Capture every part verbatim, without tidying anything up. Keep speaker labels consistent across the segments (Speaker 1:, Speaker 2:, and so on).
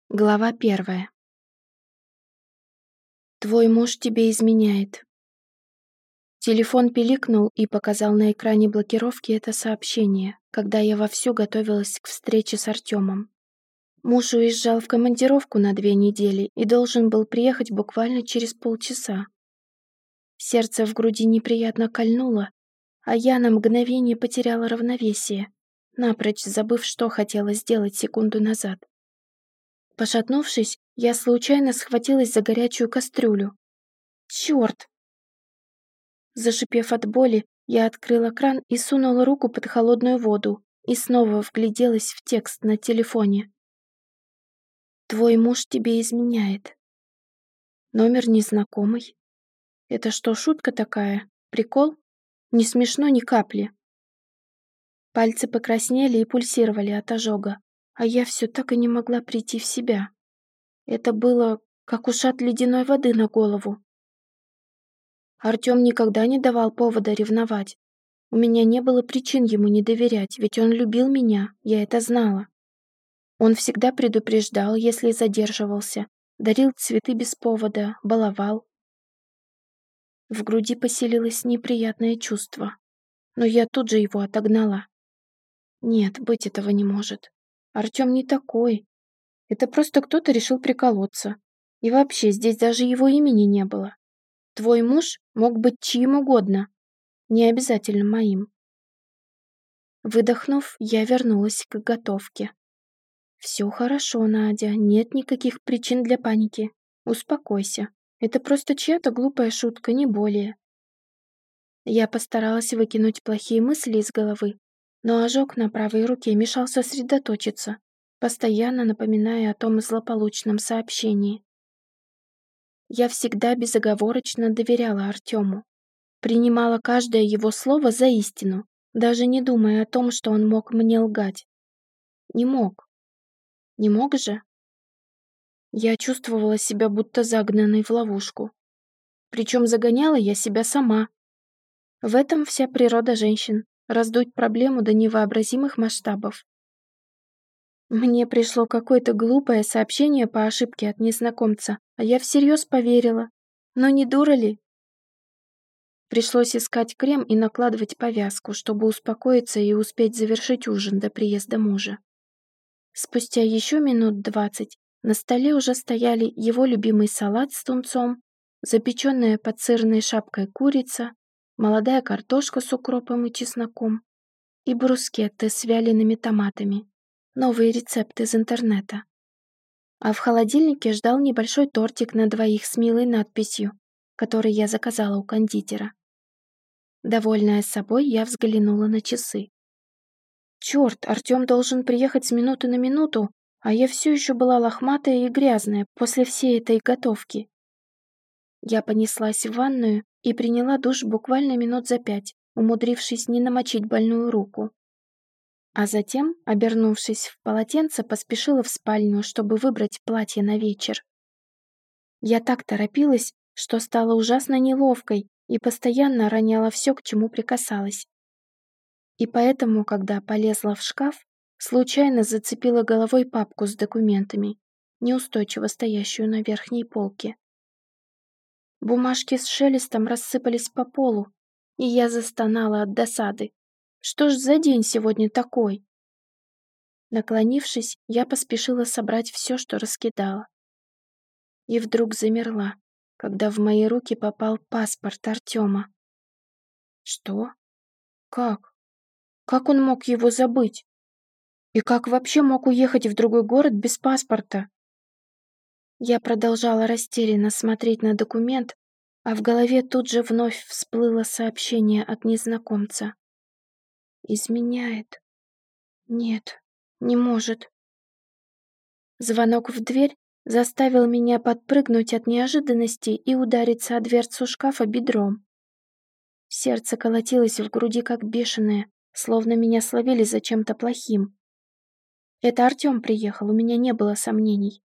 Speaker 1: Глава первая. Твой муж тебе изменяет. Телефон пиликнул и показал на экране блокировки это сообщение, когда я вовсю готовилась к встрече с Артемом. Муж уезжал в командировку на две недели и должен был приехать буквально через полчаса. Сердце в груди неприятно кольнуло, а я на мгновение потеряла равновесие, напрочь забыв, что хотела сделать секунду назад. Пошатнувшись, я случайно схватилась за горячую кастрюлю. Черт! Зашипев от боли, я открыла кран и сунула руку под холодную воду и снова вгляделась в текст на телефоне. «Твой муж тебе изменяет». Номер незнакомый. Это что, шутка такая? Прикол? Не смешно ни капли. Пальцы покраснели и пульсировали от ожога, а я все так и не могла прийти в себя. Это было, как ушат ледяной воды на голову. Артем никогда не давал повода ревновать. У меня не было причин ему не доверять, ведь он любил меня, я это знала. Он всегда предупреждал, если задерживался, дарил цветы без повода, баловал. В груди поселилось неприятное чувство, но я тут же его отогнала. Нет, быть этого не может. Артем не такой. Это просто кто-то решил приколоться. И вообще, здесь даже его имени не было. Твой муж мог быть чьим угодно, не обязательно моим. Выдохнув, я вернулась к готовке. «Все хорошо, Надя, нет никаких причин для паники. Успокойся. Это просто чья-то глупая шутка, не более». Я постаралась выкинуть плохие мысли из головы, но ожог на правой руке мешал сосредоточиться, постоянно напоминая о том злополучном сообщении. Я всегда безоговорочно доверяла Артему, принимала каждое его слово за истину, даже не думая о том, что он мог мне лгать. Не мог. Не мог же? Я чувствовала себя будто загнанной в ловушку. Причем загоняла я себя сама. В этом вся природа женщин — раздуть проблему до невообразимых масштабов. Мне пришло какое-то глупое сообщение по ошибке от незнакомца, а я всерьез поверила. Но не дура ли? Пришлось искать крем и накладывать повязку, чтобы успокоиться и успеть завершить ужин до приезда мужа. Спустя еще минут двадцать на столе уже стояли его любимый салат с тунцом, запеченная под сырной шапкой курица, молодая картошка с укропом и чесноком и брускетты с вялеными томатами, новый рецепт из интернета. А в холодильнике ждал небольшой тортик на двоих с милой надписью, который я заказала у кондитера. Довольная собой, я взглянула на часы. Черт, Артем должен приехать с минуты на минуту, а я все еще была лохматая и грязная после всей этой готовки. Я понеслась в ванную и приняла душ буквально минут за пять, умудрившись не намочить больную руку. А затем, обернувшись в полотенце, поспешила в спальню, чтобы выбрать платье на вечер. Я так торопилась, что стала ужасно неловкой и постоянно роняла все, к чему прикасалась. И поэтому, когда полезла в шкаф, случайно зацепила головой папку с документами, неустойчиво стоящую на верхней полке. Бумажки с шелестом рассыпались по полу, и я застонала от досады. Что ж за день сегодня такой? Наклонившись, я поспешила собрать все, что раскидала. И вдруг замерла, когда в мои руки попал паспорт Артема. Что? Как? Как он мог его забыть? И как вообще мог уехать в другой город без паспорта? Я продолжала растерянно смотреть на документ, а в голове тут же вновь всплыло сообщение от незнакомца. Изменяет. Нет, не может. Звонок в дверь заставил меня подпрыгнуть от неожиданности и удариться о дверцу шкафа бедром. Сердце колотилось в груди как бешеное, словно меня словили за чем-то плохим. Это Артем приехал, у меня не было сомнений.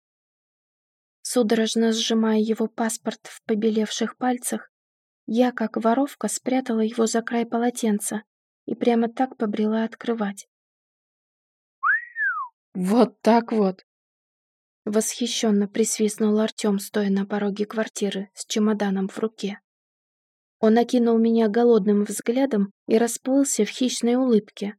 Speaker 1: Судорожно сжимая его паспорт в побелевших пальцах, я, как воровка, спрятала его за край полотенца и прямо так побрела открывать.
Speaker 2: Вот так вот.
Speaker 1: Восхищенно присвистнул Артем, стоя на пороге квартиры с чемоданом в руке. Он окинул меня голодным взглядом и расплылся в хищной улыбке.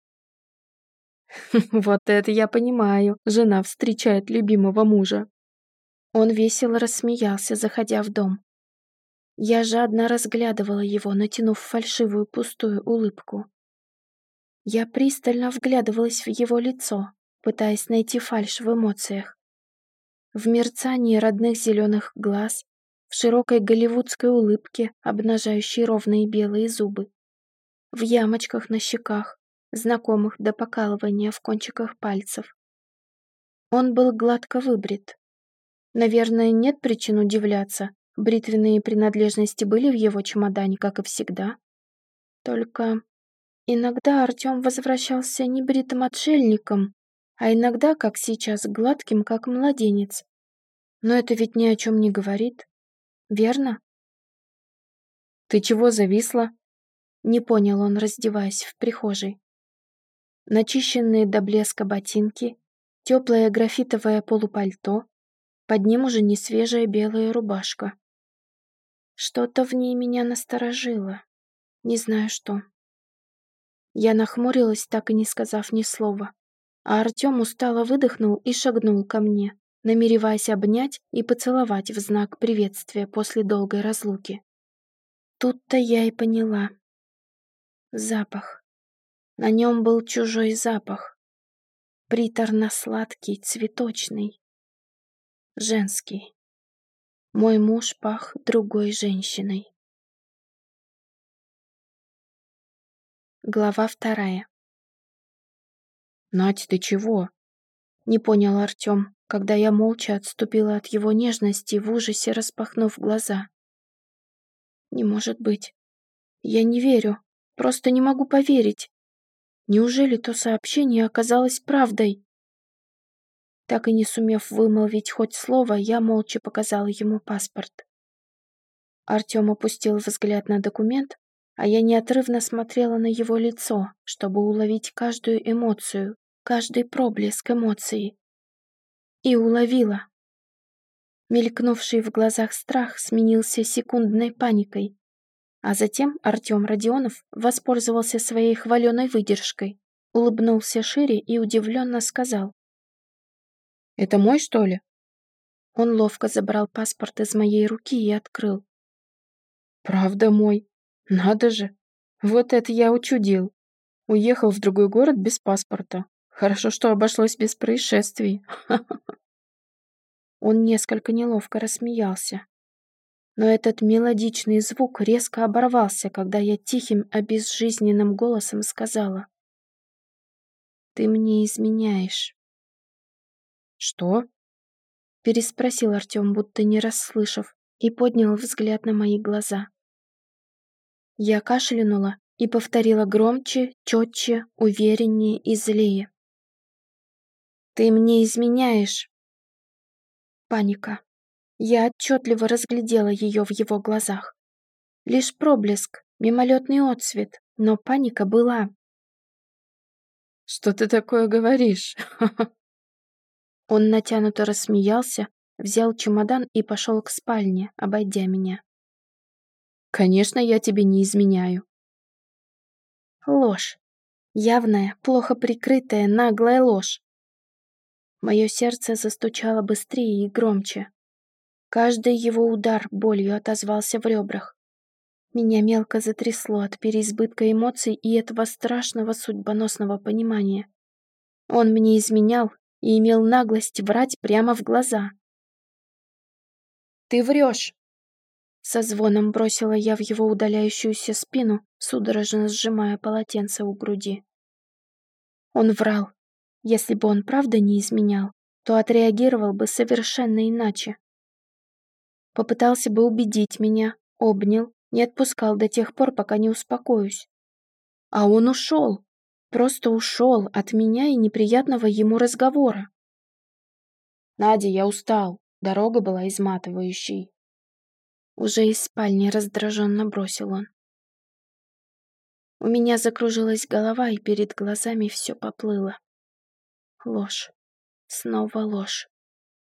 Speaker 1: «Вот это я понимаю, жена встречает любимого мужа». Он весело рассмеялся, заходя в дом. Я жадно разглядывала его, натянув фальшивую пустую улыбку. Я пристально вглядывалась в его лицо, пытаясь найти фальшь в эмоциях. В мерцании родных зеленых глаз, в широкой голливудской улыбке, обнажающей ровные белые зубы, в ямочках на щеках, знакомых до покалывания в кончиках пальцев. Он был гладко выбрит. Наверное, нет причин удивляться, бритвенные принадлежности были в его чемодане, как и всегда. Только иногда Артем возвращался небритым отшельником, а иногда, как сейчас, гладким, как младенец. Но это ведь ни о чем не говорит, верно? «Ты чего зависла?» — не понял он, раздеваясь в прихожей. Начищенные до блеска ботинки, теплое графитовое полупальто, под ним уже не свежая белая рубашка. Что-то в ней меня насторожило, не знаю что. Я нахмурилась, так и не сказав ни слова, а Артем устало выдохнул и шагнул ко мне, намереваясь обнять и поцеловать в знак приветствия после долгой разлуки. Тут-то я и поняла. Запах. На нем был чужой запах. Приторно-сладкий, цветочный. Женский. Мой муж пах другой женщиной. Глава вторая. «Надь, ты чего?» — не понял Артем, когда я молча отступила от его нежности, в ужасе распахнув глаза. «Не может быть. Я не верю. Просто не могу поверить. Неужели то сообщение оказалось правдой?» Так и не сумев вымолвить хоть слово, я молча показала ему паспорт. Артем опустил взгляд на документ, а я неотрывно смотрела на его лицо, чтобы уловить каждую эмоцию, каждый проблеск эмоции. И уловила. Мелькнувший в глазах страх сменился секундной паникой, а затем Артем Родионов воспользовался своей хваленой выдержкой, улыбнулся шире и удивленно сказал: «Это мой, что ли?» Он ловко забрал паспорт из моей руки и открыл. «Правда мой. Надо же. Вот это я учудил. Уехал в другой город без паспорта. Хорошо, что обошлось без происшествий». Он несколько неловко рассмеялся. Но этот мелодичный звук резко оборвался, когда я тихим, обезжизненным голосом сказала: «Ты мне изменяешь». «Что?» — переспросил Артем, будто не расслышав, и поднял взгляд на мои глаза. Я кашлянула и повторила громче, четче, увереннее и злее: «Ты мне изменяешь». Паника. Я отчетливо разглядела ее в его глазах. Лишь проблеск, мимолетный отсвет, но паника была. «Что ты такое говоришь?» Он натянуто рассмеялся, взял чемодан и пошел к спальне, обойдя меня. «Конечно, я тебе не изменяю». Ложь. Явная, плохо прикрытая, наглая ложь. Мое сердце застучало быстрее и громче. Каждый его удар болью отозвался в ребрах. Меня мелко затрясло от переизбытка эмоций и этого страшного судьбоносного понимания. Он мне изменял и имел наглость врать прямо в глаза. «Ты врешь!» Со звоном бросила я в его удаляющуюся спину, судорожно сжимая полотенце у груди. Он врал. Если бы он правда не изменял, то отреагировал бы совершенно иначе. Попытался бы убедить меня, обнял, не отпускал до тех пор, пока не успокоюсь. А он ушел, просто ушел от меня и неприятного ему разговора. «Надя, я устал, дорога была изматывающей». Уже из спальни раздраженно бросил он. У меня закружилась голова, и перед глазами все поплыло. Ложь. Снова ложь.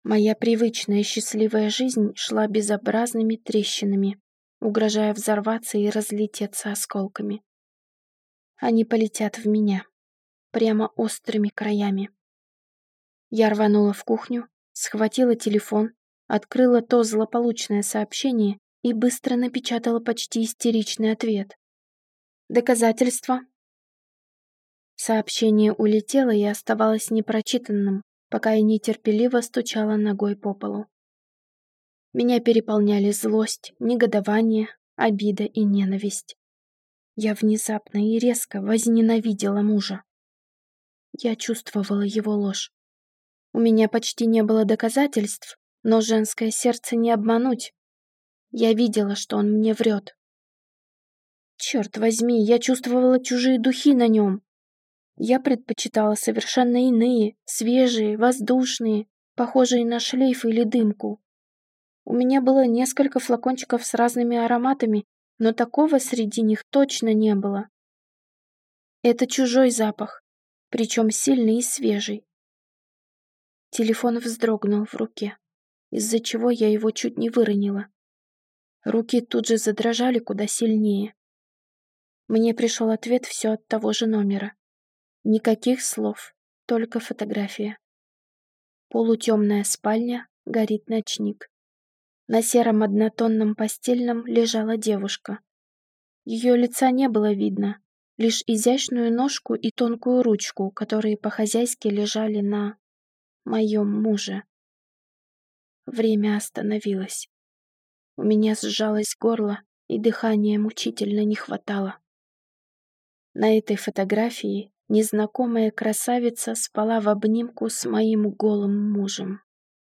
Speaker 1: Моя привычная счастливая жизнь шла безобразными трещинами, угрожая взорваться и разлететься осколками. Они полетят в меня, прямо острыми краями. Я рванула в кухню, схватила телефон, открыла то злополучное сообщение и быстро напечатала почти истеричный ответ. Доказательства. Сообщение улетело и оставалось непрочитанным, пока я нетерпеливо стучала ногой по полу. Меня переполняли злость, негодование, обида и ненависть. Я внезапно и резко возненавидела мужа. Я чувствовала его ложь. У меня почти не было доказательств, но женское сердце не обмануть. Я видела, что он мне врет. Черт возьми, я чувствовала чужие духи на нем. Я предпочитала совершенно иные, свежие, воздушные, похожие на шлейф или дымку. У меня было несколько флакончиков с разными ароматами, но такого среди них точно не было. Это чужой запах, причем сильный и свежий. Телефон вздрогнул в руке, из-за чего я его чуть не выронила. Руки тут же задрожали куда сильнее. Мне пришел ответ все от того же номера. Никаких слов, только фотография. Полутемная спальня, горит ночник. На сером однотонном постельном лежала девушка. Ее лица не было видно, лишь изящную ножку и тонкую ручку, которые по-хозяйски лежали на моем муже. Время остановилось. У меня сжалось горло, и дыхания мучительно не хватало. На этой фотографии незнакомая красавица спала в обнимку с моим голым мужем.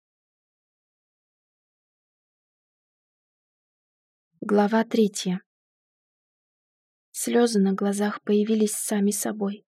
Speaker 1: Глава третья. Слезы на глазах появились сами собой.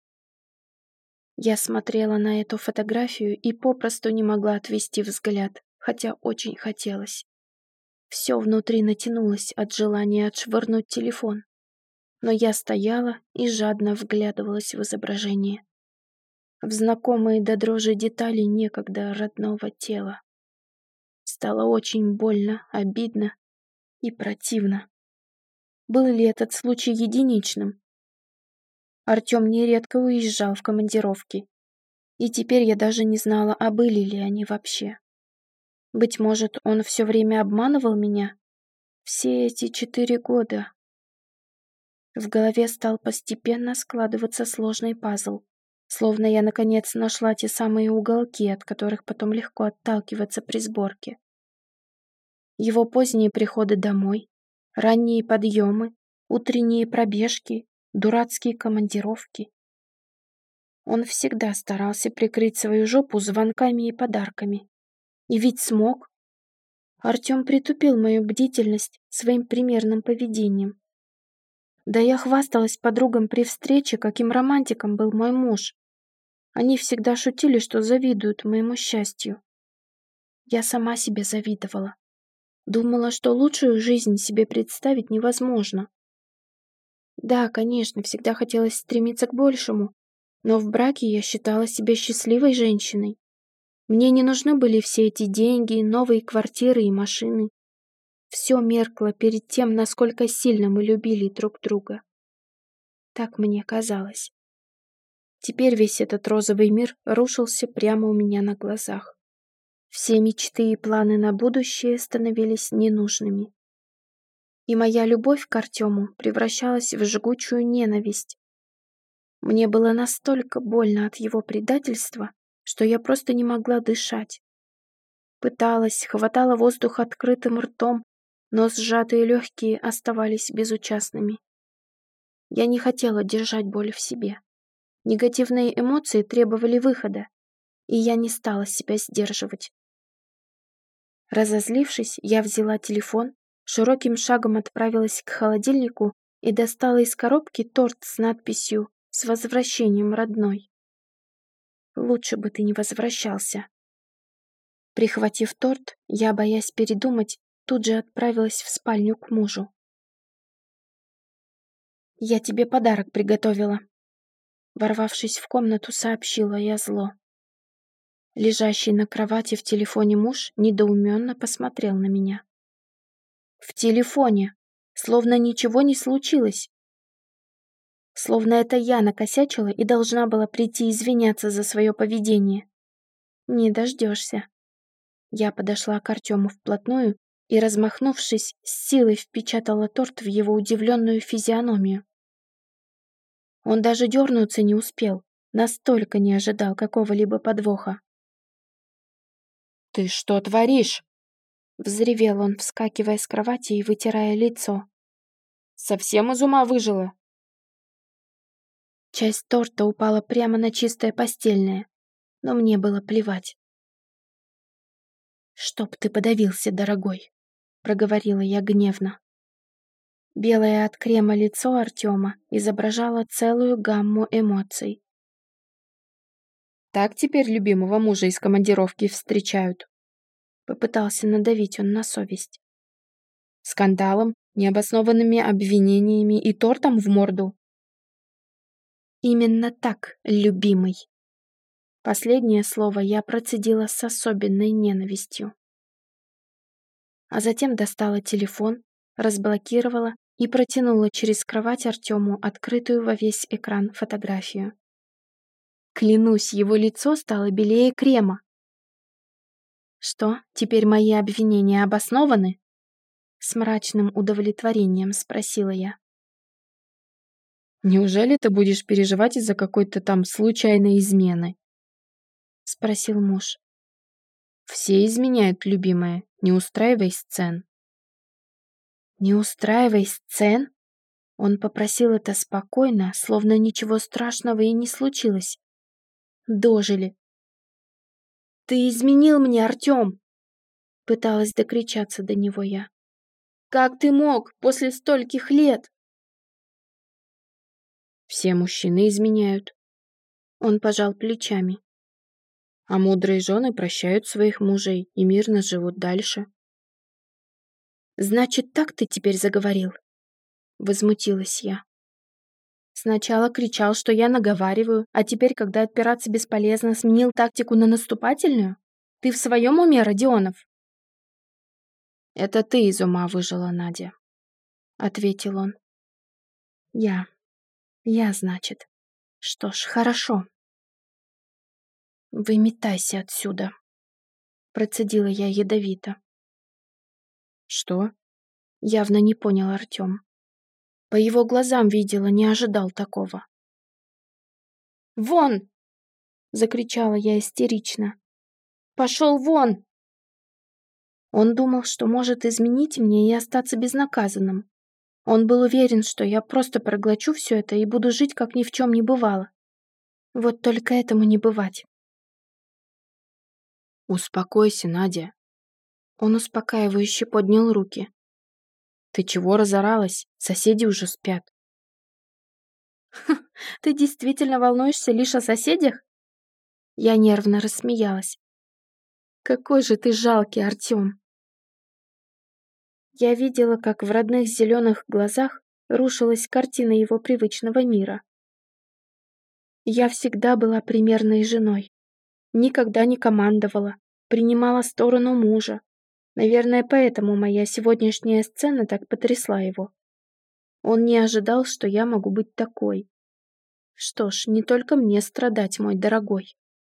Speaker 1: Я смотрела на эту фотографию и попросту не могла отвести взгляд, хотя очень хотелось. Все внутри натянулось от желания отшвырнуть телефон. Но я стояла и жадно вглядывалась в изображение. В знакомые до дрожи детали некогда родного тела. Стало очень больно, обидно и противно. Был ли этот случай единичным? Артем нередко уезжал в командировки, и теперь я даже не знала, а были ли они вообще. Быть может, он все время обманывал меня? Все эти четыре года. В голове стал постепенно складываться сложный пазл, словно я наконец нашла те самые уголки, от которых потом легко отталкиваться при сборке. Его поздние приходы домой, ранние подъемы, утренние пробежки, дурацкие командировки. Он всегда старался прикрыть свою жопу звонками и подарками. И ведь смог. Артем притупил мою бдительность своим примерным поведением. Да я хвасталась подругам при встрече, каким романтиком был мой муж. Они всегда шутили, что завидуют моему счастью. Я сама себе завидовала. Думала, что лучшую жизнь себе представить невозможно. Да, конечно, всегда хотелось стремиться к большему, но в браке я считала себя счастливой женщиной. Мне не нужны были все эти деньги, новые квартиры и машины. Все меркло перед тем, насколько сильно мы любили друг друга. Так мне казалось. Теперь весь этот розовый мир рушился прямо у меня на глазах. Все мечты и планы на будущее становились ненужными. И моя любовь к Артему превращалась в жгучую ненависть. Мне было настолько больно от его предательства, что я просто не могла дышать. Пыталась, хватала воздух открытым ртом, но сжатые легкие оставались безучастными. Я не хотела держать боль в себе. Негативные эмоции требовали выхода, и я не стала себя сдерживать. Разозлившись, я взяла телефон, широким шагом отправилась к холодильнику и достала из коробки торт с надписью «С возвращением, родной». Лучше бы ты не возвращался. Прихватив торт, я, боясь передумать, тут же отправилась в спальню к мужу. «Я тебе подарок приготовила», — ворвавшись в комнату, сообщила я зло. Лежащий на кровати в телефоне муж недоуменно посмотрел на меня. В телефоне, словно ничего не случилось. Словно это я накосячила и должна была прийти извиняться за свое поведение. Не дождешься. Я подошла к Артему вплотную и, размахнувшись, с силой впечатала торт в его удивленную физиономию. Он даже дернуться не успел, настолько не ожидал какого-либо подвоха. «Ты что творишь?» — взревел он, вскакивая с кровати и вытирая лицо. «Совсем из ума выжила?» Часть торта упала прямо на чистое постельное, но мне было плевать. «Чтоб ты подавился, дорогой», — проговорила я гневно. Белое от крема лицо Артема изображало целую гамму эмоций. «Так теперь любимого мужа из командировки встречают?» Попытался надавить он на совесть. «Скандалом, необоснованными обвинениями и тортом в морду?» «Именно так, любимый». Последнее слово я процедила с особенной ненавистью. А затем достала телефон, разблокировала и протянула через кровать Артему открытую во весь экран фотографию. Клянусь, его лицо стало белее крема. «Что, теперь мои обвинения обоснованы?» С мрачным удовлетворением спросила я. «Неужели ты будешь переживать из-за какой-то там случайной измены?» Спросил муж. «Все изменяют, любимая, не устраивай сцен». «Не устраивай сцен?» Он попросил это спокойно, словно ничего страшного и не случилось. Дожили. «Ты изменил мне, Артем!» Пыталась докричаться до него я. «Как ты мог после стольких лет?» «Все мужчины изменяют». Он пожал плечами. А мудрые жены прощают своих мужей и мирно живут дальше. «Значит, так ты теперь заговорил?» Возмутилась я. Сначала кричал, что я наговариваю, а теперь, когда отпираться бесполезно, сменил тактику на наступательную? Ты в своем уме, Родионов? «Это ты из ума выжила, Надя», — ответил он. «Я. Я, значит. Что ж, хорошо». «Выметайся отсюда», — процедила я ядовито. «Что?» — явно не понял Артем. По его глазам видела, не ожидал такого. «Вон!» — закричала я истерично. «Пошел вон!» Он думал, что может изменить мне и остаться безнаказанным. Он был уверен, что я просто проглочу все это и буду жить, как ни в чем не бывало. Вот только этому не бывать. «Успокойся, Надя». Он успокаивающе поднял руки. «Ты чего разоралась? Соседи уже спят». «Ты действительно волнуешься лишь о соседях?» Я нервно рассмеялась. «Какой же ты жалкий, Артем!» Я видела, как в родных зеленых глазах рушилась картина его привычного мира. Я всегда была примерной женой. Никогда не командовала, принимала сторону мужа. Наверное, поэтому моя сегодняшняя сцена так потрясла его. Он не ожидал, что я могу быть такой. Что ж, не только мне страдать, мой дорогой.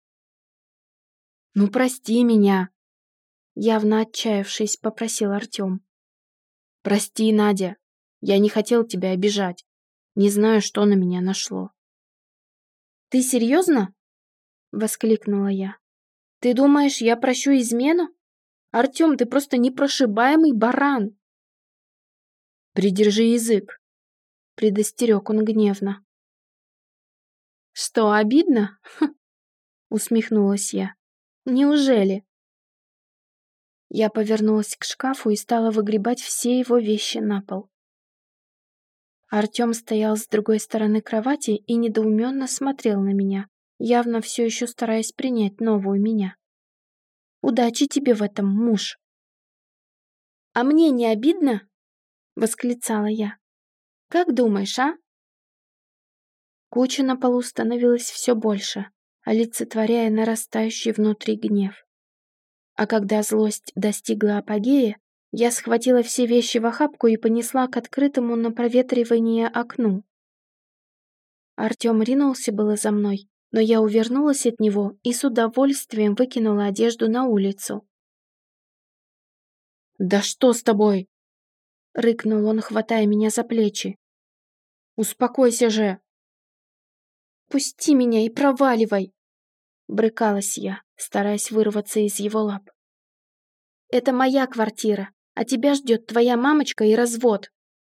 Speaker 1: «Ну, прости меня!» Явно отчаявшись, попросил Артем. «Прости, Надя. Я не хотел тебя обижать. Не знаю, что на меня нашло». «Ты серьезно?» Воскликнула я. «Ты думаешь, я прощу измену? Артем, ты просто непрошибаемый баран!» «Придержи язык!» Предостерег он гневно. «Что, обидно?» Усмехнулась я. «Неужели?» Я повернулась к шкафу и стала выгребать все его вещи на пол. Артем стоял с другой стороны кровати и недоуменно смотрел на меня, явно все еще стараясь принять новую меня. «Удачи тебе в этом, муж!» «А мне не обидно?» — восклицала я. «Как думаешь, а?» Куча на полу становилась все больше. олицетворяя нарастающий внутри гнев. А когда злость достигла апогея, я схватила все вещи в охапку и понесла к открытому на проветривание окну. Артем ринулся было за мной, но я увернулась от него и с удовольствием выкинула одежду на улицу. «Да что с тобой?» — рыкнул он, хватая меня за плечи. «Успокойся же!» «Пусти меня и проваливай!» — брыкалась я, стараясь вырваться из его лап. «Это моя квартира, а тебя ждет твоя мамочка и развод!»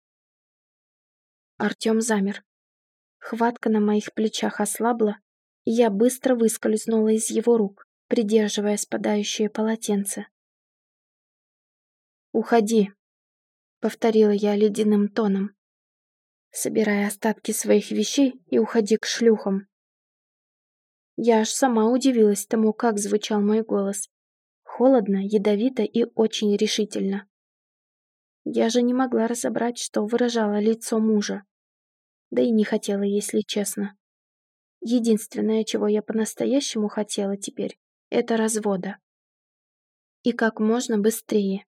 Speaker 1: Артем замер. Хватка на моих плечах ослабла, и я быстро выскользнула из его рук, придерживая спадающее полотенце. «Уходи», — повторила я ледяным тоном, собирая остатки своих вещей и уходи к шлюхам. Я аж сама удивилась тому, как звучал мой голос. Холодно, ядовито и очень решительно. Я же не могла разобрать, что выражало лицо мужа. Да и не хотела, если честно. Единственное, чего я по-настоящему хотела теперь, это развода. И как можно быстрее.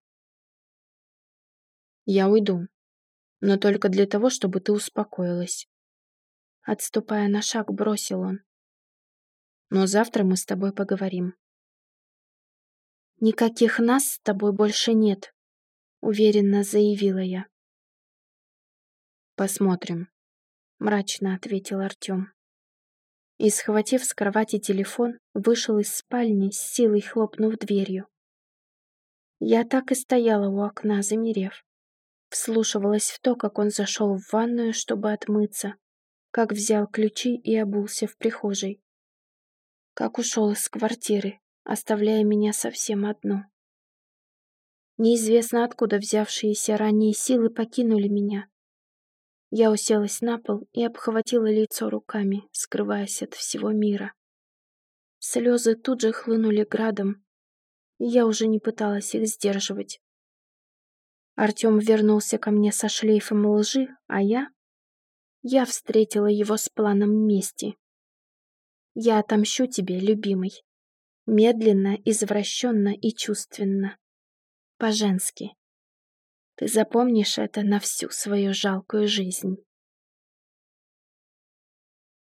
Speaker 1: «Я уйду, но только для того, чтобы ты успокоилась». Отступая на шаг, бросил он. «Но завтра мы с тобой поговорим». «Никаких нас с тобой больше нет», — уверенно заявила я. «Посмотрим», — мрачно ответил Артем. И, схватив с кровати телефон, вышел из спальни, с силой хлопнув дверью. Я так и стояла у окна, замерев. Вслушивалась в то, как он зашел в ванную, чтобы отмыться, как взял ключи и обулся в прихожей, как ушел из квартиры, оставляя меня совсем одну. Неизвестно откуда взявшиеся ранее силы покинули меня. Я уселась на пол и обхватила лицо руками, скрываясь от всего мира. Слезы тут же хлынули градом, и я уже не пыталась их сдерживать. Артем вернулся ко мне со шлейфом лжи, а я... Я встретила его с планом мести. Я отомщу тебе, любимый. Медленно, извращенно и чувственно. По-женски. Ты запомнишь это на всю свою жалкую жизнь.